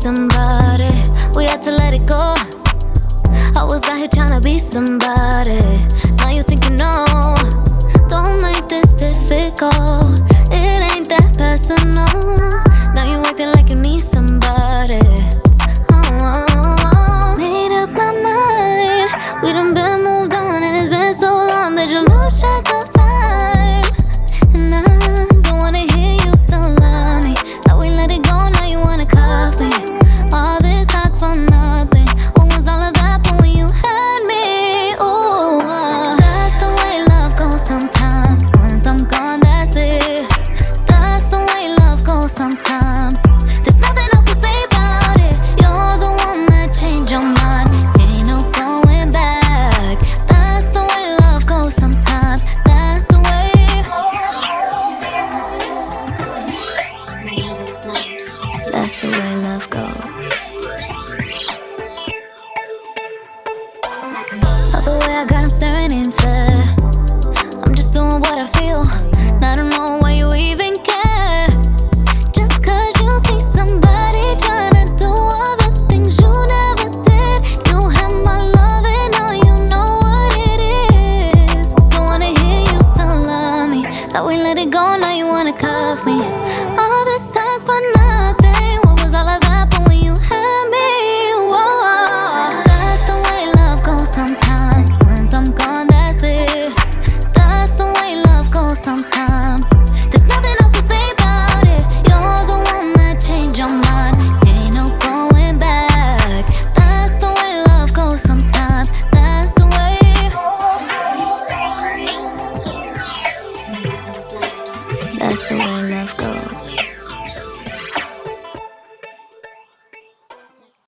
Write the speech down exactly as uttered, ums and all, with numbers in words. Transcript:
somebody. We had to let it go. I was out here trying to be somebody. Now you think you know. Don't make this difficult. It ain't that personal. Now you acting like you need somebody. Oh, oh, oh. Made up my mind. We done been moved on, and it's been so long that you lose track of time. And I don't wanna hear you still love me. Thought we let it go, now you wanna cuff me. All this talk for nothing. What was all of that when you had me? Ooh, uh, that's the way love goes sometimes. Once I'm gone, that's it. That's the way love goes sometimes. There's nothing else to say about it. You're the one that changed your mind. Ain't no going back. That's the way love goes sometimes. That's the way. That's the way love goes. Other way I got him staring in fear. I'm just doing what I feel. And I don't know why you even care. Just cause you see somebody trying to do all the things you never did. You have my love and now you know what it is. Don't wanna hear you still love me. Thought we let it go, now you wanna cuff me. All this talk for nothing. What was all of that when you had me? Whoa. That's the way love goes sometimes. Once I'm gone, that's it. That's the way love goes sometimes. There's nothing else to say about it. You're the one that changed your mind. Ain't no going back. That's the way love goes sometimes. That's the way. That's the way love goes.